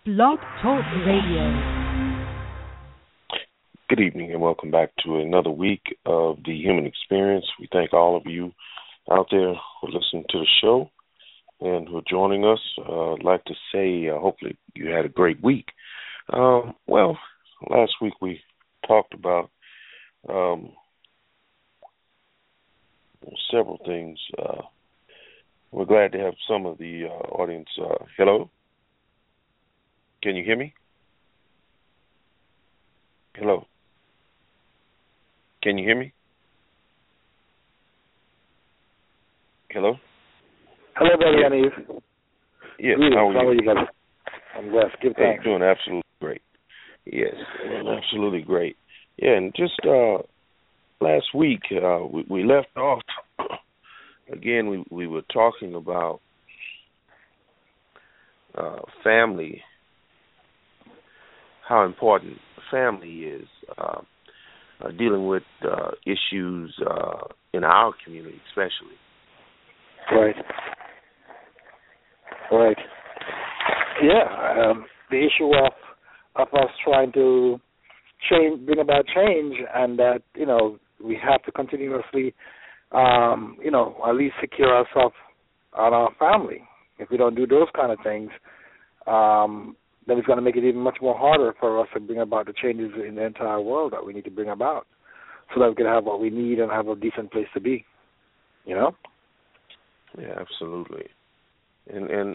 Blog Talk Radio. Good evening and welcome back to another week of The Human Experience. We thank all of you out there who are listening to the show and who are joining us. I'd like to say hopefully you had a great week. Last week we talked about several things. We're glad to have some of the audience. Hello? Can you hear me? Hello? Can you hear me? Hello? Hello, Brother Yaniv. Yes, how are you, brother? I'm blessed. Give thanks. Doing absolutely great. Yes, doing absolutely great. Yeah, and just last week we left off. Again, we were talking about family, how important family is, dealing with issues in our community especially. Right. Yeah, the issue of us trying to bring about change, and that, we have to continuously, at least secure ourselves on our family. If we don't do those kind of things, then it's going to make it even much more harder for us to bring about the changes in the entire world that we need to bring about, so that we can have what we need and have a decent place to be. Yeah, absolutely. And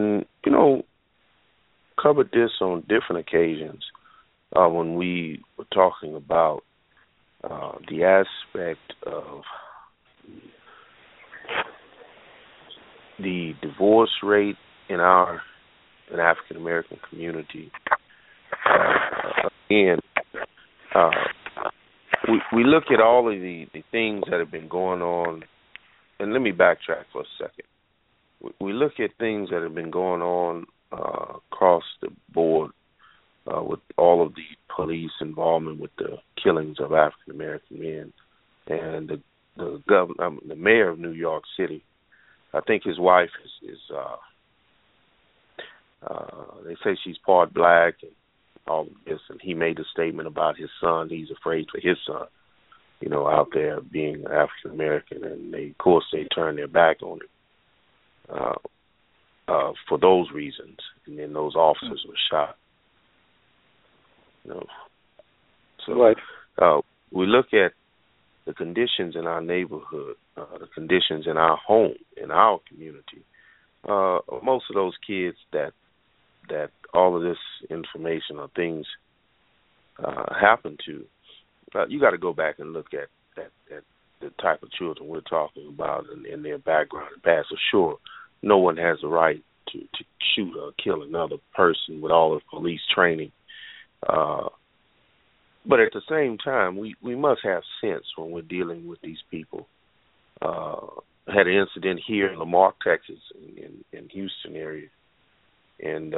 covered this on different occasions when we were talking about the aspect of the divorce rate in an African American community. Again, we look at all of the things that have been going on, and let me backtrack for a second. We look at things that have been going on across the board with all of the police involvement with the killings of African American men, and the mayor of New York City. I think his wife is they say she's part black and all of this, and he made a statement about his son. He's afraid for his son, out there being African American, and of course they turned their back on him for those reasons, and then those officers were shot. We look at the conditions in our neighborhood, the conditions in our home, in our community. Most of those kids that all of this information or things happen to, you got to go back and look at the type of children we're talking about and their background and past. So sure, no one has the right to shoot or kill another person with all of police training. But at the same time, we must have sense when we're dealing with these people. I had an incident here in Lamar, Texas, in Houston area, and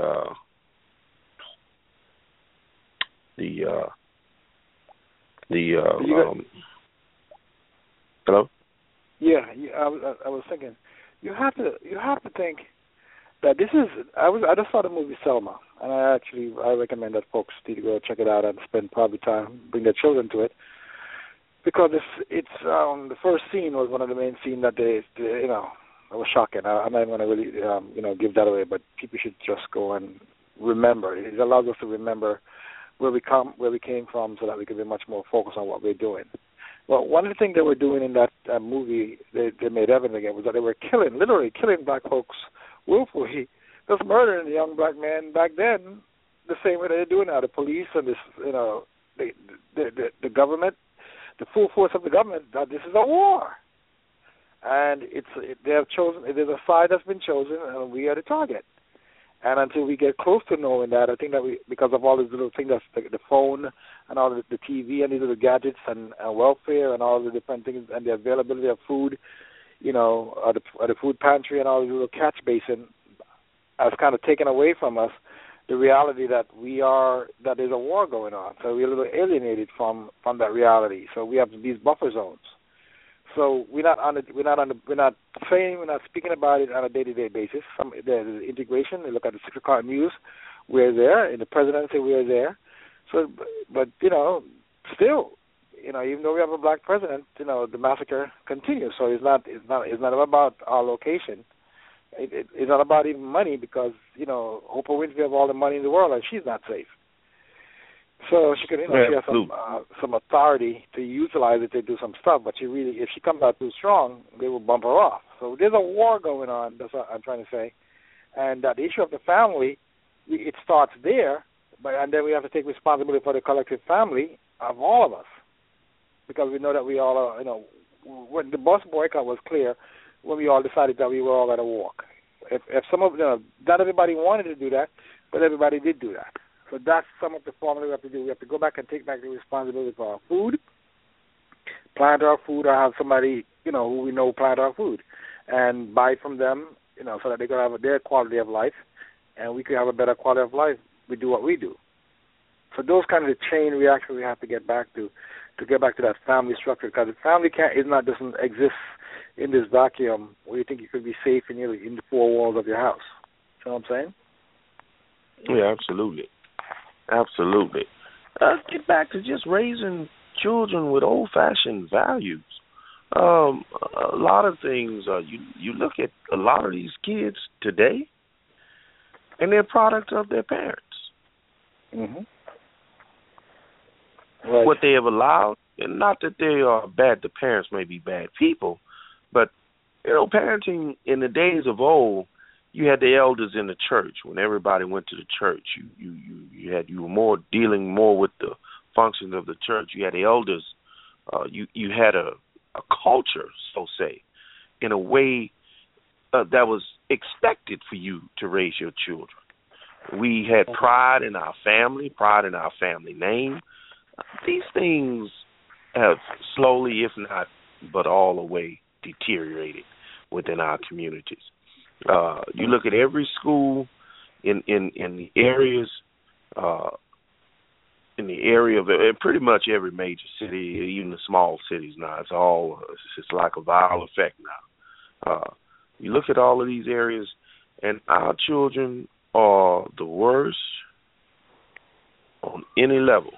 hello? Yeah, I was thinking, you have to think that this is. I just saw the movie Selma, and I recommend that folks need to go check it out and spend probably time, bring their children to it, because it's the first scene was one of the main scenes that it was shocking. I'm not even going to really give that away, but people should just go and remember. It allows us to remember where we came from, so that we can be much more focused on what we're doing. Well, one of the things they were doing in that movie, they made evident again, was that they were literally killing black folks willfully, just murdering a young black man back then, the same way they're doing now. The police and this, the government, the full force of the government, that this is a war, and they have chosen. There's a side that's been chosen, and we are the target. And until we get close to knowing that, I think that because of all these little things, that's the phone and all the TV and these little gadgets and welfare and all the different things and the availability of food, or the food pantry and all the little catch basin, has kind of taken away from us the reality that there's a war going on. So we're a little alienated from that reality. So we have these buffer zones. So we're not saying, we're not speaking about it on a day-to-day basis. There's integration. You look at the 6 o'clock news. we're there. In the presidency, we're there. So, but still, even though we have a black president, the massacre continues. So it's not about our location. It's not about even money because Oprah Winfrey has all the money in the world and she's not safe. So she could, she has some authority to utilize it to do some stuff. But if she comes out too strong, they will bump her off. So there's a war going on. That's what I'm trying to say. And the issue of the family, it starts there, and then we have to take responsibility for the collective family of all of us, because we know that we all are. When the bus boycott was clear, when we all decided that we were all at a walk. If some of not everybody wanted to do that, but everybody did do that. So that's some of the formula we have to do. We have to go back and take back the responsibility for our food, plant our food, or have somebody who we know plant our food, and buy from them, so that they can have their quality of life, and we can have a better quality of life. We do what we do. So those kind of chain reactions we have to get back to get back to that family structure, because the family doesn't exist in this vacuum where you think you could be safe in the four walls of your house. You know what I'm saying? Yeah, absolutely. Absolutely. Get back to just raising children with old-fashioned values. A lot of things, you look at a lot of these kids today, and they're products of their parents. Mm-hmm. Right. What they have allowed, and not that they are bad, the parents may be bad people, but, parenting in the days of old, you had the elders in the church. When everybody went to the church, you were more dealing more with the functions of the church. You had the elders. You had a culture, so say, in a way that was expected for you to raise your children. We had pride in our family name. These things have slowly, if not, but all the way deteriorated within our communities. You look at every school in the areas, in the area of pretty much every major city, even the small cities now. It's like a viral effect now. You look at all of these areas, and our children are the worst on any level.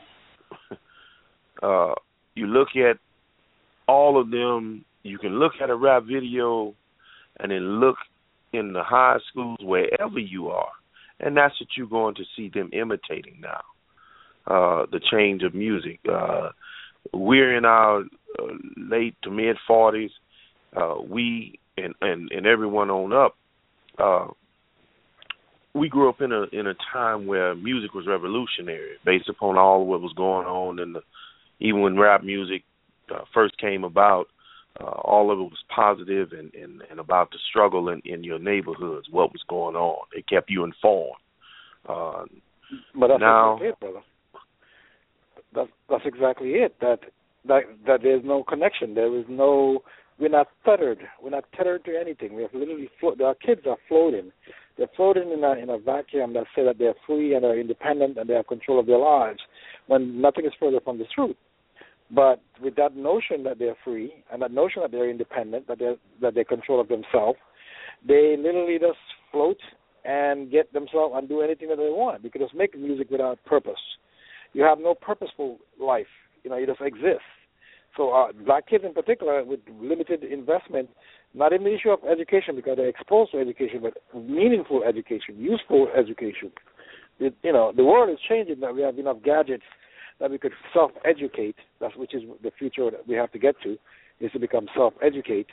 You look at all of them. You can look at a rap video and then look in the high schools, wherever you are, and that's what you're going to see them imitating now, the change of music. We're in our late to mid-40s. We and everyone on up, we grew up in a time where music was revolutionary, based upon all of what was going on, even when rap music first came about. All of it was positive and about the struggle in your neighborhoods, what was going on. It kept you informed. But that's exactly it, brother. That's exactly it. That there's no connection. We're not tethered. We're not tethered to anything. We have literally our kids are floating. They're floating in a vacuum that say that they're free and are independent and they have control of their lives, when nothing is further from the truth. But with that notion that they're free and that notion that they're independent, that they're control of themselves, they literally just float and get themselves and do anything that they want. Because just make music without purpose. You have no purposeful life. You just exist. So black kids in particular, with limited investment, not in the issue of education because they're exposed to education, but meaningful education, useful education. The world is changing that we have enough gadgets that we could self-educate, which is the future that we have to get to, is to become self-educate,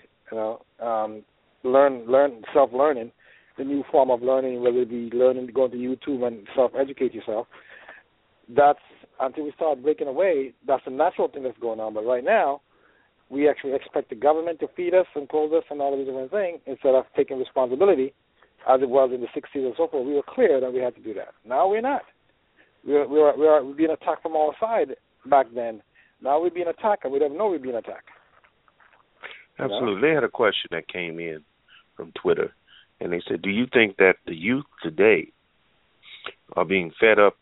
learn self-learning, the new form of learning, whether it be learning, going to YouTube and self-educate yourself. That's, until we start breaking away, that's the natural thing that's going on. But right now, we actually expect the government to feed us and clothe us and all of these different things instead of taking responsibility, as it was in the 60s and so forth. We were clear that we had to do that. Now we're not. We're being attacked from all sides back then. Now we're being attacked, and we don't know we're being attacked. Absolutely. They had a question that came in from Twitter, and they said, do you think that the youth today are being fed up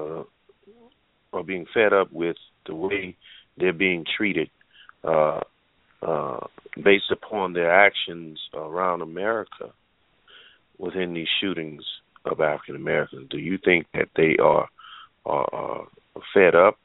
with the way they're being treated based upon their actions around America within these shootings of African Americans. Do you think that they are fed up?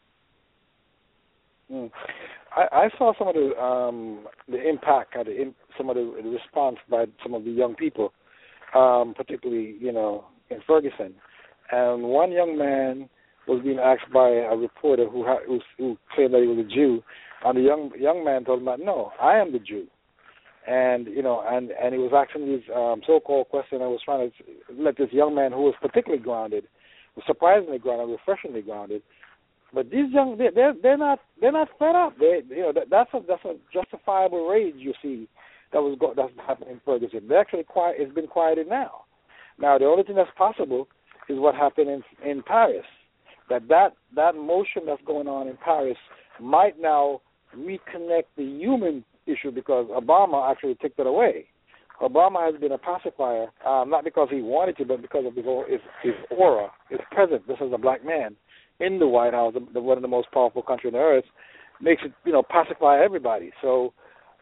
I saw some of the impact, some of the response by some of the young people, particularly in Ferguson. And one young man was being asked by a reporter who claimed that he was a Jew, and the young man told him that, no, I am the Jew. And and he was asking these so-called questions. I was trying to let this young man, who was particularly grounded, was surprisingly grounded, refreshingly grounded. But these they're not fed up. That's a justifiable rage, you see, that's happening in Ferguson. They're actually quiet. It's been quieted now. Now the only thing that's possible is what happened in Paris. That motion that's going on in Paris might now reconnect the human issue, because Obama actually took that away. Obama has been a pacifier, not because he wanted to, but because of his aura, his presence. This is a black man in the White House, one of the most powerful countries on earth, makes it, pacify everybody. So,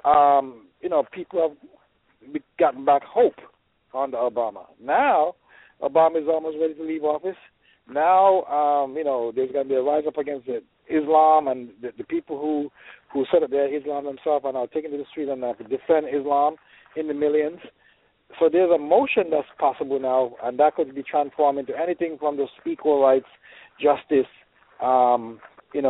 people have gotten back hope under Obama. Now, Obama is almost ready to leave office. Now, there's going to be a rise up against Islam, and the people who set up their Islam themselves are now taking to the street and have to defend Islam in the millions. So there's a motion that's possible now, and that could be transformed into anything from those equal rights, justice, and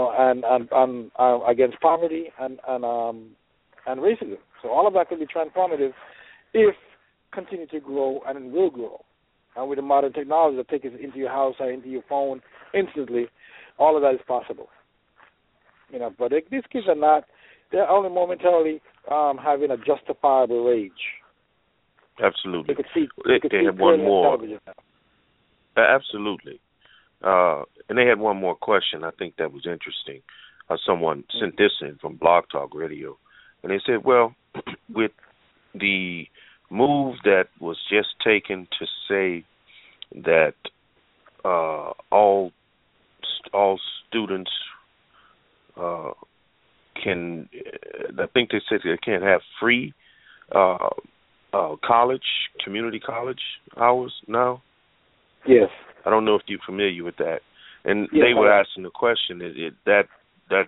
against poverty and racism. So all of that could be transformative if continue to grow, and it will grow. And with the modern technology that takes it into your house or into your phone instantly, all of that is possible. But these kids are not. They're only momentarily having a justifiable rage. Absolutely. They had one more. Absolutely. And they had one more question. I think that was interesting. Someone sent this in from Blog Talk Radio, and they said, well, with the move that was just taken to say that all students can, I think they said they can't have free community college hours now. Yes. I don't know if you're familiar with that. And yes, they were asking the question that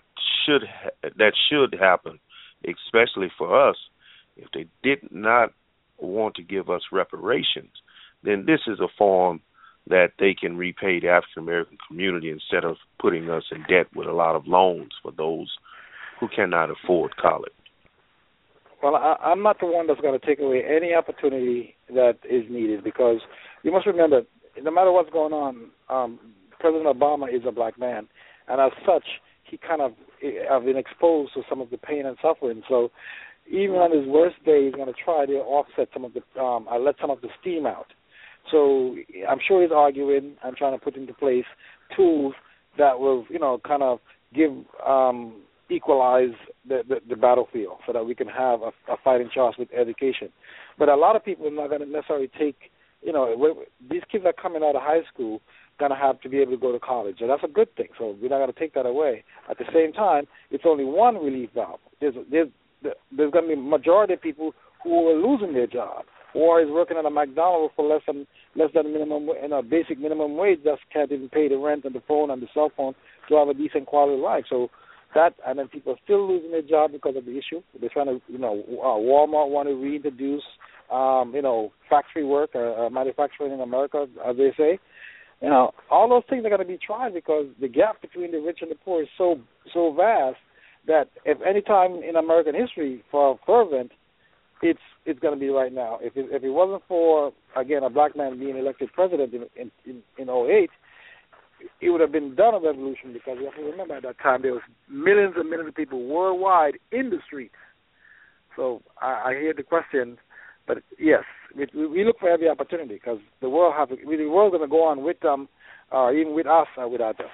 should happen, especially for us. If they did not want to give us reparations, then this is a form that they can repay the African American community instead of putting us in debt with a lot of loans for those who cannot afford college. Well, I'm not the one that's going to take away any opportunity that is needed, because you must remember, no matter what's going on, President Obama is a black man, and as such, he kind of have been exposed to some of the pain and suffering. So even on his worst day, he's going to try to offset some of the, let some of the steam out. So I'm sure he's arguing and trying to put into place tools that will, kind of give, equalize the battlefield so that we can have a fighting chance with education. But a lot of people are not going to necessarily take, these kids are coming out of high school going to have to be able to go to college, and that's a good thing. So we're not going to take that away. At the same time, it's only one relief valve. There's going to be a majority of people who are losing their job, or is working at a McDonald's for less than minimum, basic minimum wage, just can't even pay the rent and the phone and the cell phone to have a decent quality of life. So that, and then people are still losing their job because of the issue. They're trying to, Walmart want to reintroduce, factory work or manufacturing in America, as they say. All those things are going to be tried because the gap between the rich and the poor is so vast that if any time in American history for a fervent, it's going to be right now. If it wasn't for, again, a black man being elected president in 2008, it would have been done a revolution, because you have to remember at that time there was millions and millions of people worldwide in the streets. So I hear the question, but yes, we look for every opportunity, because the world's going to go on with them, even with us or without them.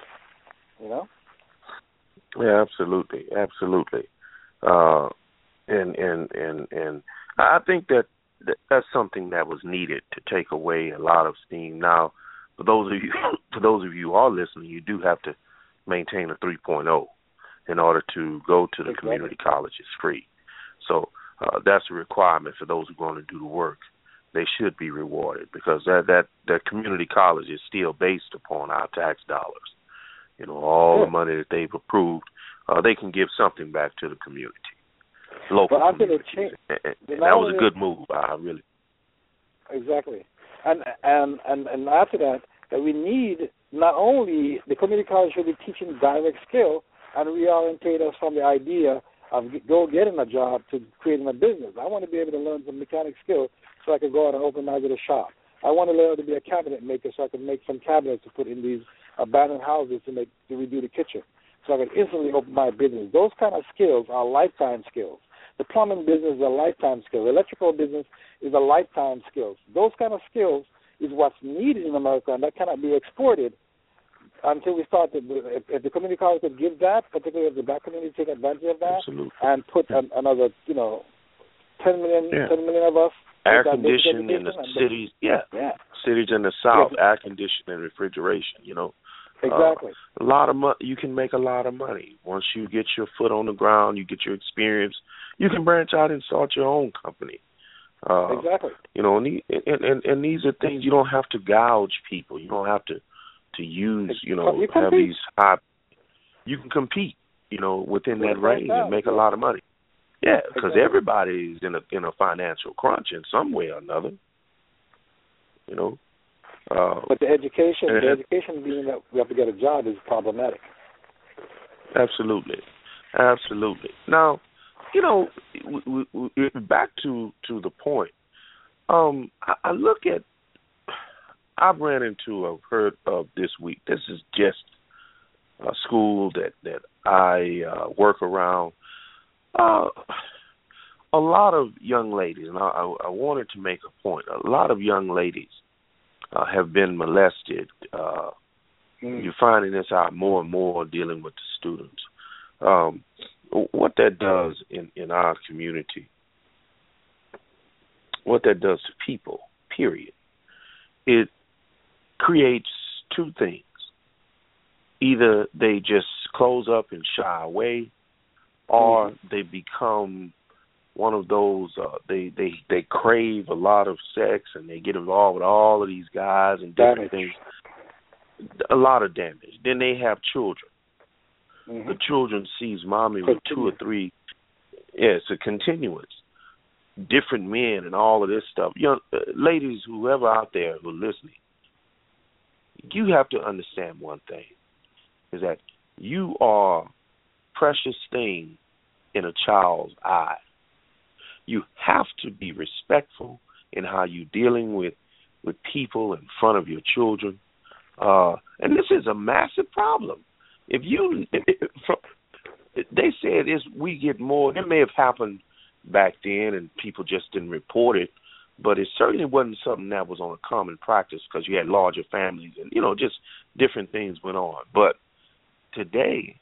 Yeah, absolutely. And I think that's something that was needed to take away a lot of steam. Now, for those of you who are listening, you do have to maintain a 3.0 in order to go to the community college. It's free. So that's a requirement for those who are going to do the work. they should be rewarded, because that community college is still based upon our tax dollars. All the money that they've approved, they can give something back to the community, local community. And that was a good move. Exactly. And after that we need not only the community college should be teaching direct skill and reorientate us from the idea of getting a job to creating a business. I want to be able to learn some mechanic skill so I can go out and open my little shop. I want to learn to be a cabinet maker so I can make some cabinets to put in these abandoned houses to redo the kitchen, so I can instantly open my business. Those kind of skills are lifetime skills. The plumbing business is a lifetime skill. The electrical business is a lifetime skill. Those kind of skills is what's needed in America, and that cannot be exported until we start. If the community college could give that, particularly if the black community take advantage of that, absolutely, and put another, 10 million of us. Air conditioning in the cities, cities in the South, air conditioning and refrigeration, Exactly. A lot of money. You can make a lot of money once you get your foot on the ground. You get your experience. You can branch out and start your own company. Exactly. And these are things you don't have to gouge people. You don't have to use. Have these high. You can compete. Within that range and make a lot of money. Yeah, because everybody's in a financial crunch in some way or another. But the education being that we have to get a job is problematic. Absolutely. Now, back to the point. I've ran into, I've heard of this week. This is just a school that I work around. A lot of young ladies, and I wanted to make a point. A lot of young ladies have been molested. You're finding this out more and more dealing with the students. What that does in our community, what that does to people, period, it creates two things. Either they just close up and shy away, or they become one of those, they crave a lot of sex and they get involved with all of these guys and different things. A lot of damage. Then they have children. The children sees mommy with 2 or 3. Yeah, it's a continuance. Different men and all of this stuff. Ladies, whoever out there who are listening, you have to understand one thing, is that you are precious thing in a child's eye. You have to be respectful in how you're dealing with people in front of your children. And this is a massive problem. They said we get more. It may have happened back then and people just didn't report it, but it certainly wasn't something that was on a common practice because you had larger families and, just different things went on. But today,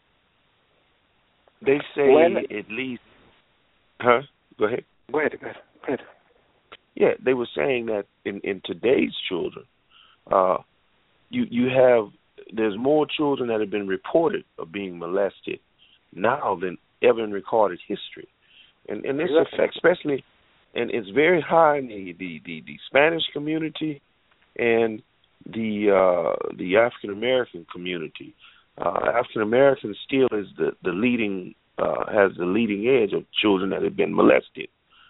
they say at least, Go ahead. Yeah, they were saying that in today's children, there's more children that have been reported of being molested now than ever in recorded history, and this affects especially, and it's very high in the Spanish community and the African American community. African American still is the leading. Has the leading edge of children that have been molested.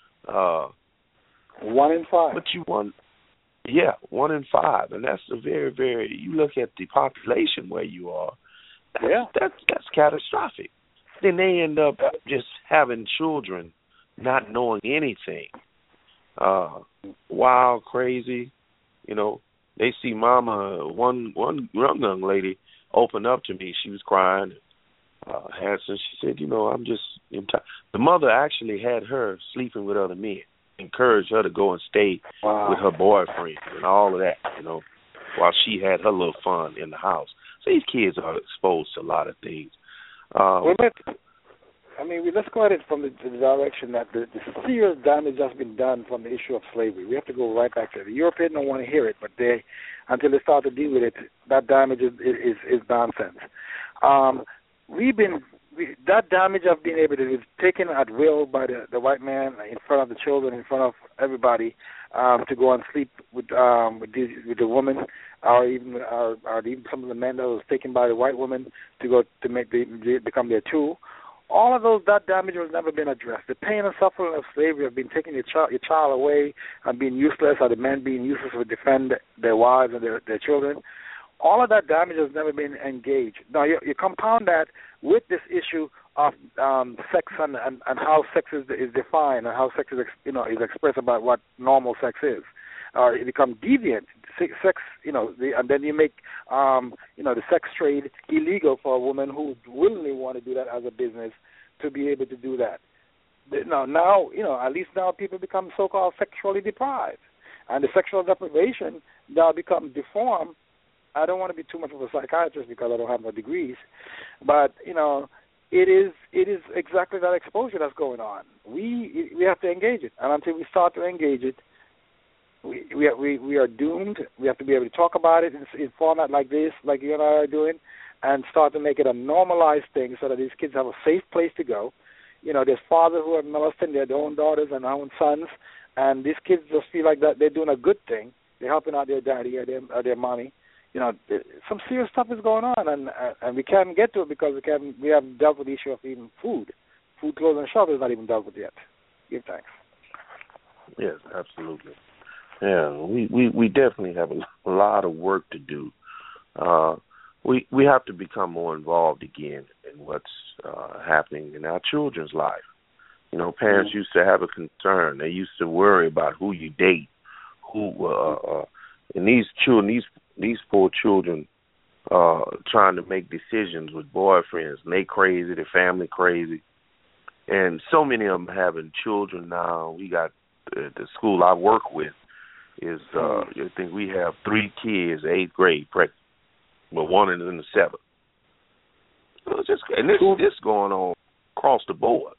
1 in 5. But 1 in 5, and that's a very, very. You look at the population where you are. That's catastrophic. Then they end up just having children, not knowing anything. Wild, crazy. They see mama. One young lady opened up to me. She was crying. Hanson, she said, I'm just the mother actually had her sleeping with other men, encouraged her to go and stay with her boyfriend and all of that, while she had her little fun in the house. So these kids are exposed to a lot of things. Let's go at it from the direction that the serious damage has been done from the issue of slavery. We have to go right back there. The Europeans don't want to hear it, but until they start to deal with it, that damage is nonsense. We've been that damage of being able to be taken at will by the white man in front of the children, in front of everybody, to go and sleep with the woman, or even some of the men that was taken by the white woman to go to become their tool. All of that damage has never been addressed. The pain and suffering of slavery have been taking your child away and being useless, or the men being useless to defend their wives and their children. All of that damage has never been engaged. Now, you compound that with this issue of sex and how sex is defined, and how sex is expressed about what normal sex is. It becomes deviant. Sex, and then you make the sex trade illegal for a woman who willingly want to do that as a business to be able to do that. Now, at least now people become so-called sexually deprived, and the sexual deprivation now becomes deformed. I don't want to be too much of a psychiatrist because I don't have no degrees, but it is exactly that exposure that's going on. We have to engage it, and until we start to engage it, we are doomed. We have to be able to talk about it in format like this, like you and I are doing, and start to make it a normalized thing so that these kids have a safe place to go. There's fathers who are molesting their own daughters and their own sons, and these kids just feel like that they're doing a good thing. They're helping out their daddy or their mommy. Some serious stuff is going on, and we can't get to it because we haven't dealt with the issue of even food, clothes, and shelter is not even dealt with yet. Give thanks. Yes, absolutely. Yeah, we definitely have a lot of work to do. We have to become more involved again in what's happening in our children's life. Parents used to have a concern. They used to worry about who you date, and these poor children trying to make decisions with boyfriends, and they crazy, their family crazy, and so many of them having children now. We got the school I work with is I think we have 3 kids, 8th grade pregnant, but one is in the 7th. So it's just, and this going on across the board.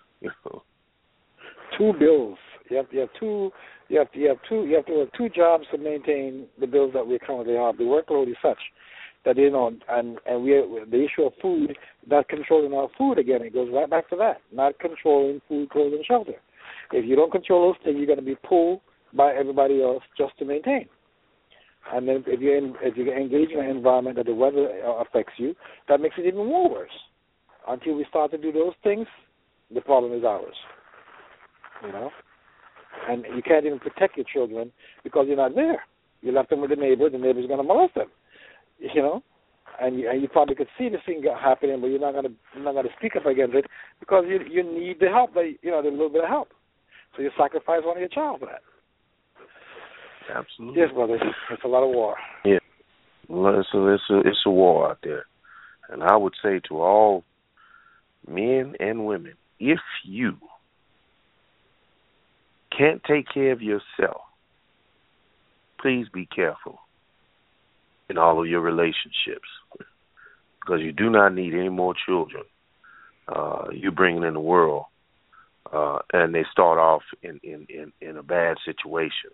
2 bills. You have to work 2 jobs to maintain the bills that we currently have. The workload is such that and the issue of food, not controlling our food again. It goes right back to that, not controlling food, clothes, and shelter. If you don't control those things, you're going to be pulled by everybody else just to maintain. And then if you engage in an environment that the weather affects you, that makes it even more worse. Until we start to do those things, the problem is ours. And you can't even protect your children because you're not there. You left them with the neighbor. The neighbor's going to molest them. And you probably could see this thing happening, but you're not going to speak up against it because you need the help. The little bit of help. So you sacrifice one of your child for that. Absolutely. Yes, brother. It's a lot of war. Yeah. Well, it's a war out there, and I would say to all men and women, if you can't take care of yourself, please be careful in all of your relationships, because you do not need any more children you bringing in the world, and they start off in a bad situation,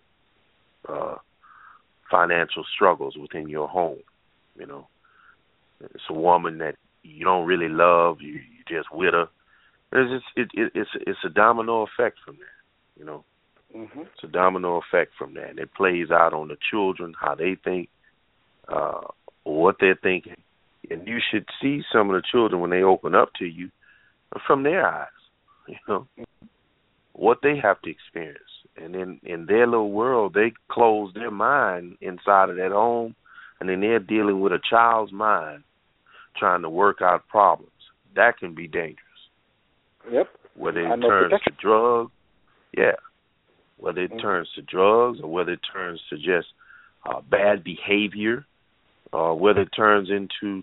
financial struggles within your home. It's a woman that you don't really love, you just with her. It's a domino effect from that. It's a domino effect from that. And it plays out on the children, how they think, what they're thinking. And you should see some of the children when they open up to you from their eyes, what they have to experience. And then in their little world, they close their mind inside of that home, and then they're dealing with a child's mind trying to work out problems. That can be dangerous. Yep. Whether it turns to drugs, whether it turns to drugs, or whether it turns to just bad behavior, or whether it turns into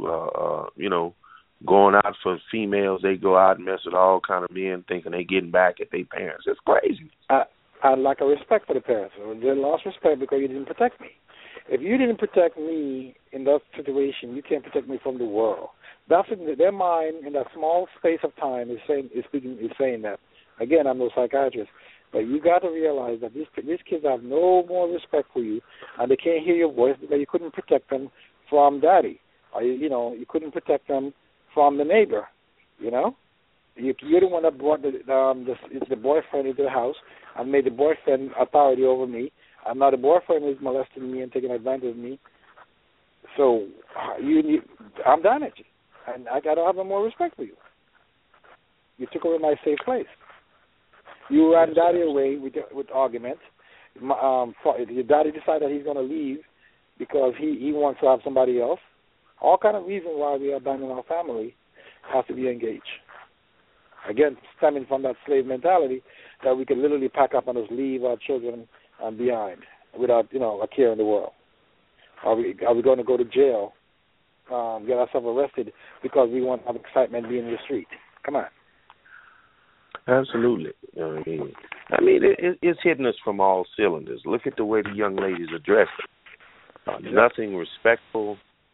going out for females. They go out and mess with all kind of men, thinking they getting back at their parents. It's crazy. I lack a respect for the parents. They lost respect because you didn't protect me. If you didn't protect me in that situation, you can't protect me from the world. That's in their mind, in that small space of time, is saying that. Again, I'm no psychiatrist, but you got to realize that these kids have no more respect for you, and they can't hear your voice because you couldn't protect them from daddy, or you couldn't protect them from the neighbor, You know, you're the one that brought the boyfriend into the house and made the boyfriend authority over me. And now the boyfriend is molesting me and taking advantage of me. So I'm damaged, and I gotta have more respect for you. You took away my safe place. You ran daddy away with arguments. Your daddy decided that he's gonna leave because he wants to have somebody else. All kind of reasons why we abandon our family have to be engaged. Again, stemming from that slave mentality that we can literally pack up and just leave our children behind without, a care in the world. Are we going to go to jail, get ourselves arrested because we want to have excitement being in the street? Come on. Absolutely. I mean, it's hitting us from all cylinders. Look at the way the young ladies are dressing. Nothing respectful.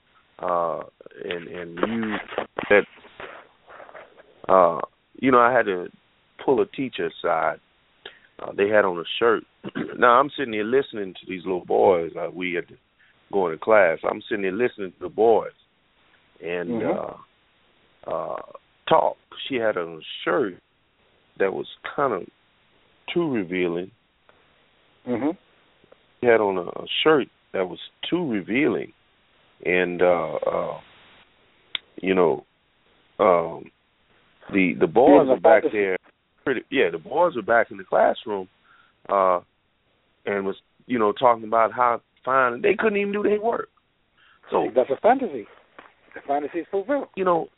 And I had to pull a teacher aside. They had on a shirt. Now, I'm sitting here listening to these little boys. We had to go into class. I'm sitting there listening to the boys and talk. She had on a shirt that was kind of too revealing. Mm-hmm. She had on a shirt that was too revealing. And, the boys were back there. The boys were back in the classroom and was, talking about how fine. They couldn't even do their work. So that's a fantasy. The fantasy is fulfilled.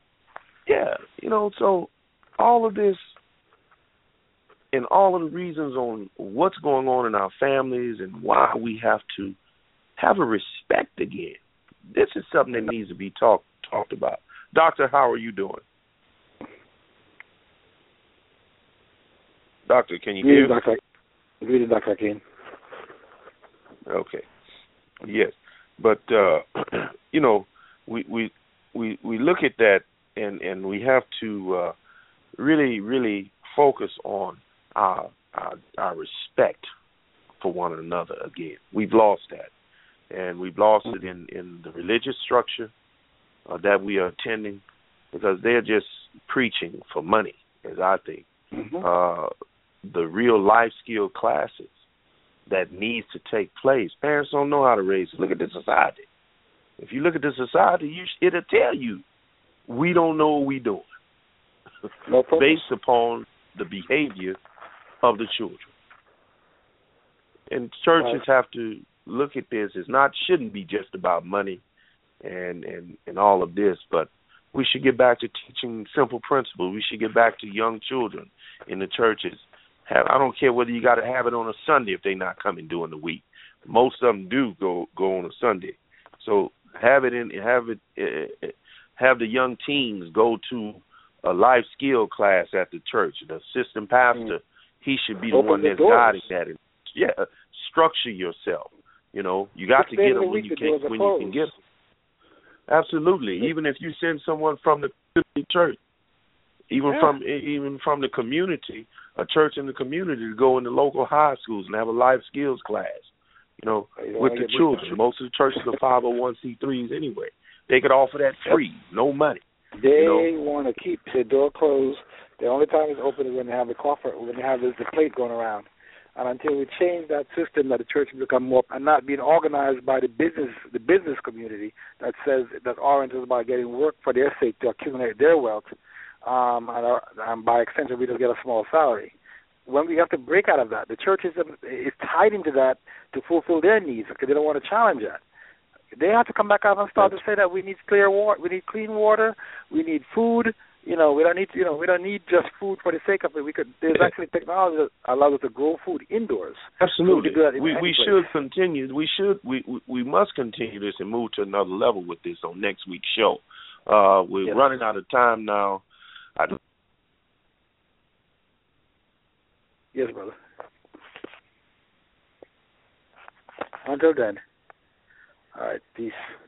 So all of this and all of the reasons on what's going on in our families and why we have to have a respect again. This is something that needs to be talked about. Doctor, how are you doing? Doctor, can you hear me? Greeting, Dr. Akin. Okay. Yes. But we look at that and we have to really, really focus on our respect for one another again. We've lost that. And we've lost it in the religious structure that we are attending because they're just preaching for money, as I think. Mm-hmm. The real life skill classes that needs to take place. Parents don't know how to raise. Look at the society. If you look at the society, it'll tell you we don't know what we're doing based upon the behavior of the children. And churches have to look at this. Shouldn't be just about money and all of this, but we should get back to teaching simple principles. We should get back to young children in the churches. I don't care whether you got to have it on a Sunday if they're not coming during the week. Most of them do go on a Sunday. So have the young teens go to a life skill class at the church. The assistant pastor, he should be the one that's guiding that. Structure yourself. You got to get them when you can get them. Absolutely. Even if you send someone from the church, even from the community, a church in the community to go in the local high schools and have a life skills class, with the children. Most of the churches are 501c3s anyway. They could offer that free, no money. They want to keep the door closed. The only time it's open is when they have when they have the plate going around. And until we change that system, that the church will become more and not being organized by the business community that says that oriented about getting work for their sake to accumulate their wealth, and by extension we just get a small salary. When we have to break out of that, the church is tied into that to fulfill their needs because they don't want to challenge that. They have to come back out and start to say that we need clear water, we need clean water, we need food. We don't need just food for the sake of it. There's actually technology that allows us to grow food indoors. Absolutely. We should continue. We must continue this and move to another level with this on next week's show. We're running out of time now. Yes, brother. Until then. All right. Peace.